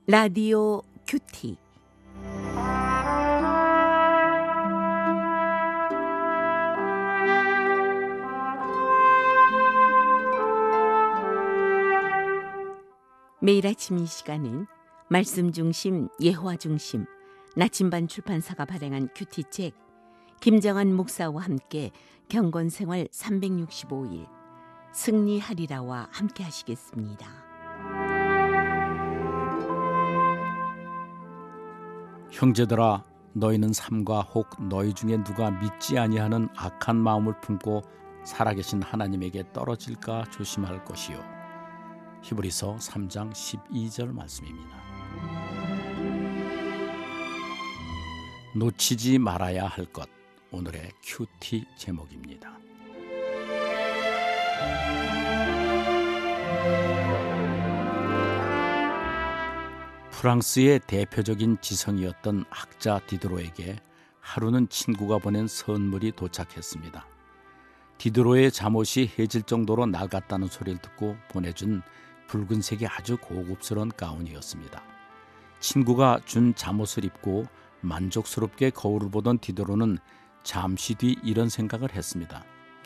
라디오 큐티. 매일 아침 이 시간은 말씀 중심, 예화 중심, 나침반 출판사가 발행한 큐티책 김정한 목사와 함께 경건생활 365일 승리하리라와 함께 하시겠습니다. 형제들아, 너희는 삼가 혹 너희 중에 누가 믿지 아니하는 악한 마음을 품고 살아계신 하나님에게 떨어질까 조심할 것이요. 히브리서 3장 12절 말씀입니다. 놓치지 말아야 할 것, 오늘의 큐티 제목입니다. 프랑스의 대표적인 지성이었던 학자 디드로에게 하루는 친구가 보낸 선물이 도착했습니다. 디드로의 잠옷이 해질 정도로 낡았다는 소리를 듣고 보내준 붉은색이 아주 고급스러운 가운이었습니다. 친구가 준 잠옷을 입고 만족스럽게 거울을 보던 디드로는 잠시 뒤 이런 생각을 했습니다.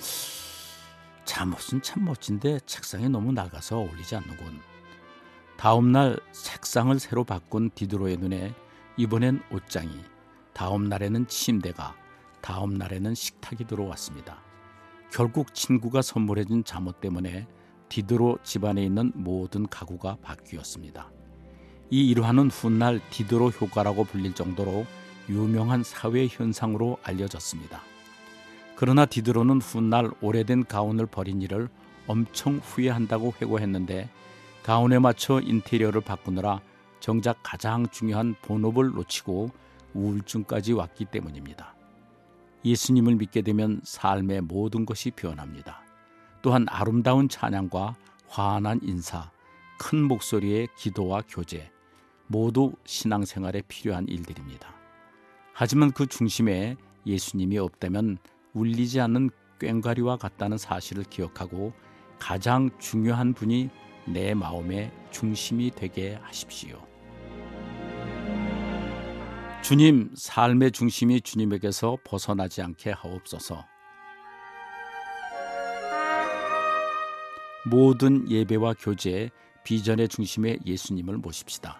잠옷은 참 멋진데 책상이 너무 낡아서 어울리지 않는군. 다음 날 책상을 새로 바꾼 디드로의 눈에 이번엔 옷장이, 다음 날에는 침대가, 다음 날에는 식탁이 들어왔습니다. 결국 친구가 선물해준 잠옷 때문에 디드로 집안에 있는 모든 가구가 바뀌었습니다. 이 일화는 훗날 디드로 효과라고 불릴 정도로 유명한 사회 현상으로 알려졌습니다. 그러나 디드로는 훗날 오래된 가운을 버린 일을 엄청 후회한다고 회고했는데 가운에 맞춰 인테리어를 바꾸느라 정작 가장 중요한 본업을 놓치고 우울증까지 왔기 때문입니다. 예수님을 믿게 되면 삶의 모든 것이 변합니다. 또한 아름다운 찬양과 환한 인사, 큰 목소리의 기도와 교제, 모두 신앙생활에 필요한 일들입니다. 하지만 그 중심에 예수님이 없다면 울리지 않는 꽹과리와 같다는 사실을 기억하고 가장 중요한 분이 내 마음의 중심이 되게 하십시오. 주님, 삶의 중심이 주님에게서 벗어나지 않게 하옵소서. 모든 예배와 교제, 비전의 중심에 예수님을 모십시다.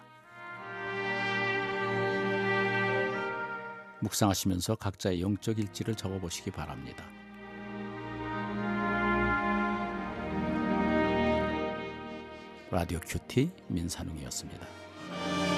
묵상하시면서 각자의 영적 일지를 적어보시기 바랍니다. 라디오 큐티 민산웅이었습니다.